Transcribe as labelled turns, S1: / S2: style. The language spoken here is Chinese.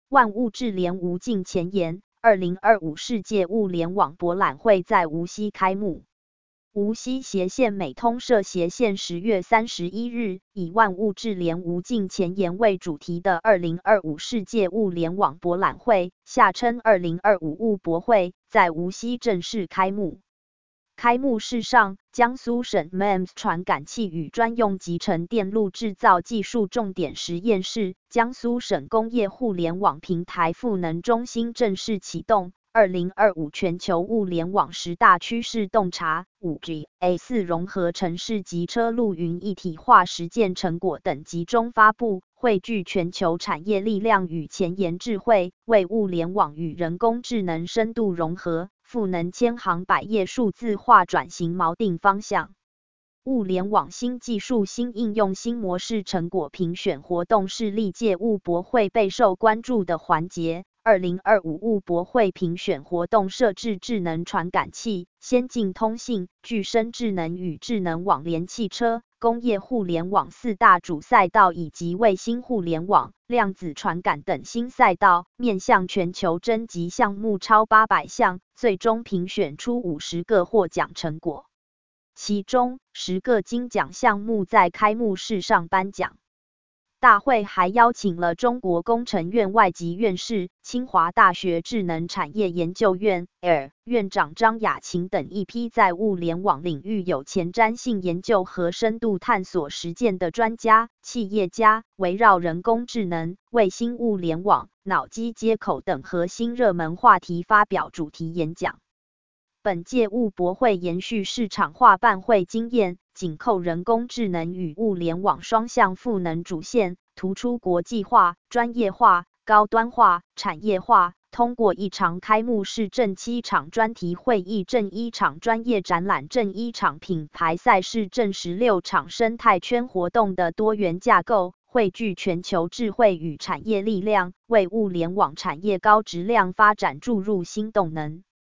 S1: 万物智联无尽前言，2025世界物联网博览会在无锡开幕。无锡斜线美通社斜线10月31日，以万物智联无尽前沿为主题的2025世界物联网博览会，下称2025物博会，在无锡正式开幕。开幕式上，江苏省 MEMS 传感器与专用集成电路制造技术重点实验室、江苏省工业互联网平台赋能中心正式启动。2025全球物联网10大趋势洞察、5G、A4 融合城市及车路云一体化实践成果等集中发布，汇聚全球产业力量与前沿智慧，为物联网与人工智能深度融合，赋能千行百业数字化转型锚定方向。物联网新技术、新应用、新模式成果评选活动是历届物博会备受关注的环节。2025物博会评选活动设置智能传感器、先进通信、具身智能与智能网联汽车、工业互联网4大主赛道以及卫星互联网、量子传感等新赛道，面向全球征集项目超800项，最终评选出50个获奖成果。其中10个金奖项目在开幕式上颁奖。大会还邀请了中国工程院外籍院士、清华大学智能产业研究院院长张雅琴等一批在物联网领域有前瞻性研究和深度探索实践的专家、企业家，围绕人工智能、卫星物联网、脑机接口等核心热门话题发表主题演讲。本届物博会延续市场化办会经验，紧扣人工智能与物联网双向赋能主线，突出国际化、专业化、高端化、产业化。通过一场开幕式正7场专题会议正1场专业展览正1场品牌赛事正16场生态圈活动的多元架构，汇聚全球智慧与产业力量，为物联网产业高质量发展注入新动能。